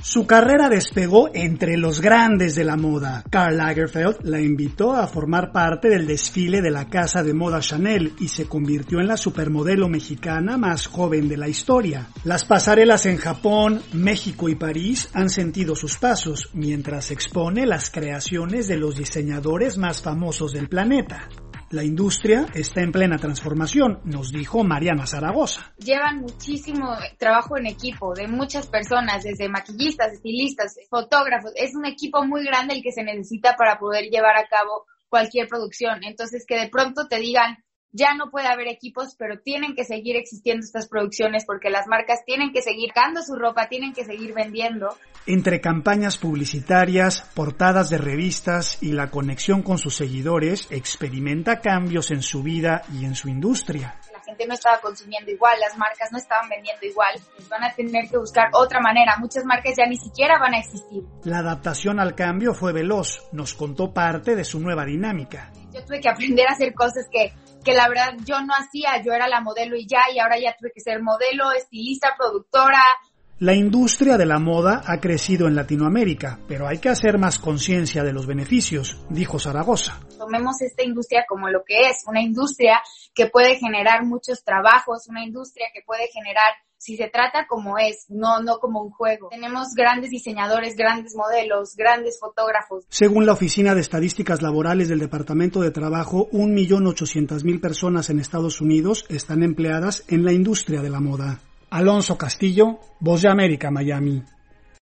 Su carrera despegó entre los grandes de la moda. Karl Lagerfeld la invitó a formar parte del desfile de la casa de moda Chanel y se convirtió en la supermodelo mexicana más joven de la historia. Las pasarelas en Japón, México y París han sentido sus pasos, mientras expone las creaciones de los diseñadores más famosos del planeta. La industria está en plena transformación, nos dijo Mariana Zaragoza. Llevan muchísimo trabajo en equipo de muchas personas, desde maquillistas, estilistas, fotógrafos. Es un equipo muy grande el que se necesita para poder llevar a cabo cualquier producción. Entonces, que de pronto te digan, ya no puede haber equipos, pero tienen que seguir existiendo estas producciones porque las marcas tienen que seguir dando su ropa, tienen que seguir vendiendo. Entre campañas publicitarias, portadas de revistas y la conexión con sus seguidores, experimenta cambios en su vida y en su industria. La gente no estaba consumiendo igual, las marcas no estaban vendiendo igual, pues van a tener que buscar otra manera. Muchas marcas ya ni siquiera van a existir. La adaptación al cambio fue veloz, nos contó parte de su nueva dinámica. Yo tuve que aprender a hacer cosas que la verdad yo no hacía, yo era la modelo y ahora ya tuve que ser modelo, estilista, productora. La industria de la moda ha crecido en Latinoamérica, pero hay que hacer más conciencia de los beneficios, dijo Zaragoza. Tomemos esta industria como lo que es, una industria que puede generar muchos trabajos, una industria que puede generar, si se trata como es, no como un juego. Tenemos grandes diseñadores, grandes modelos, grandes fotógrafos. Según la Oficina de Estadísticas Laborales del Departamento de Trabajo, 1.800.000 personas en Estados Unidos están empleadas en la industria de la moda. Alonso Castillo, Voz de América, Miami.